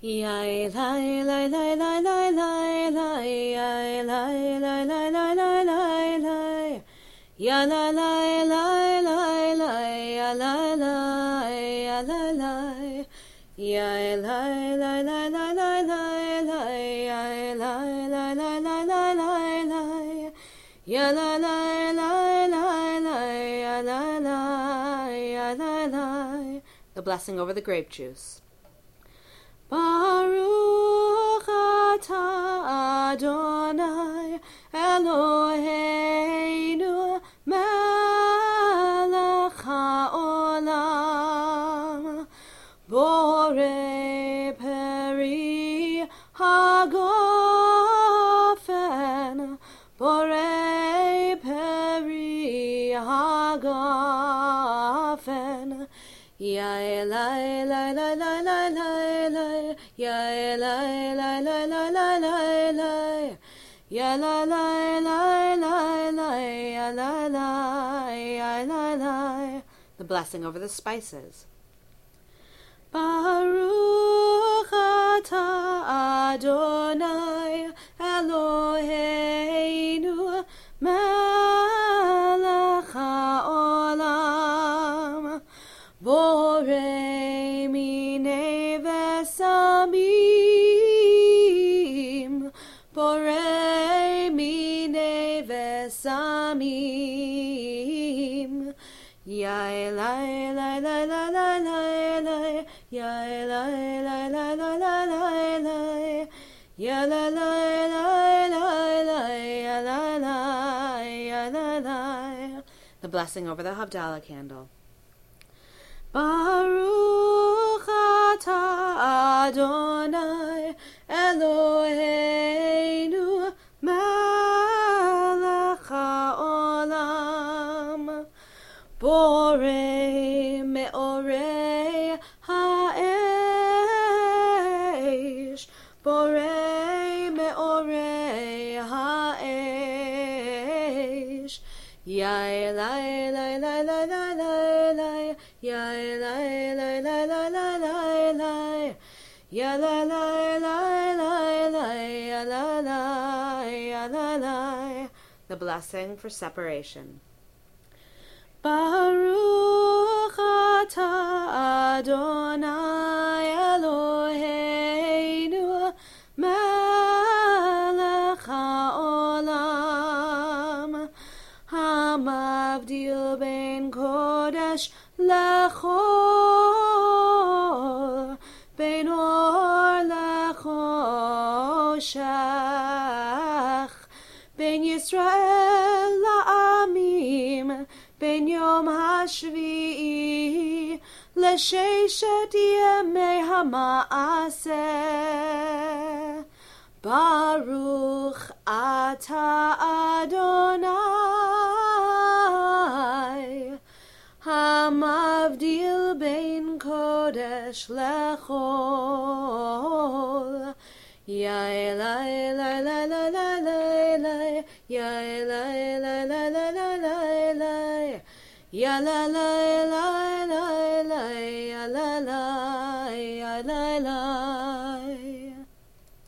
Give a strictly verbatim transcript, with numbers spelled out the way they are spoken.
Yai lai lai lai lai lai lai lai yai lai lai lai lai lai lai lai ya la lai lai lai lai ya la lai ya la lai yai lai lai lai lai lai lai lai yai lai lai lai lai lai lai lai ya la lai lai lai lai ya la lai ya la lai. The blessing over the grape juice. Baruch atah Adonai Eloheinu melech haolam borei peri hagofen borei peri hagofen Yai lai lai lai lai lai lai lai Yai lai lai lai lai lai lai lai Ya la lai lai lai lai ya la lai ya la lai. The blessing over the spices. Baruch atah Adonai Eloheinu melech haolam borei minei vesamim borei minei vesamim Yai lai lai lai lai lai lai lai Yai lai lai lai lai lai lai lai Ya la lai lai lai lai ya la lai ya la lai. The blessing over the Havdalah candle. Baruch atah Adonai Eloheinu melech haolam borei meorei ha'esh borei meorei ha'esh Yai lai lai lai lai lai lai lai Yai lai lai lai lai lai lai lai Ya la lai lai lai lai ya la lai ya la lai. The blessing for separation. Baruch atah Adonai Eloheinu melech haolam hamavdil ben kodesh lechol ben or lechoshech ben Yisrael la'amim ben yom hashvi'i l'sheshet yemei ha'ma'aseh Baruch atah Adonai hamavdil ben kodesh lechol Yai lai lai lai lai lai lai lai Yai lai lai lai lai lai lai lai Ya la la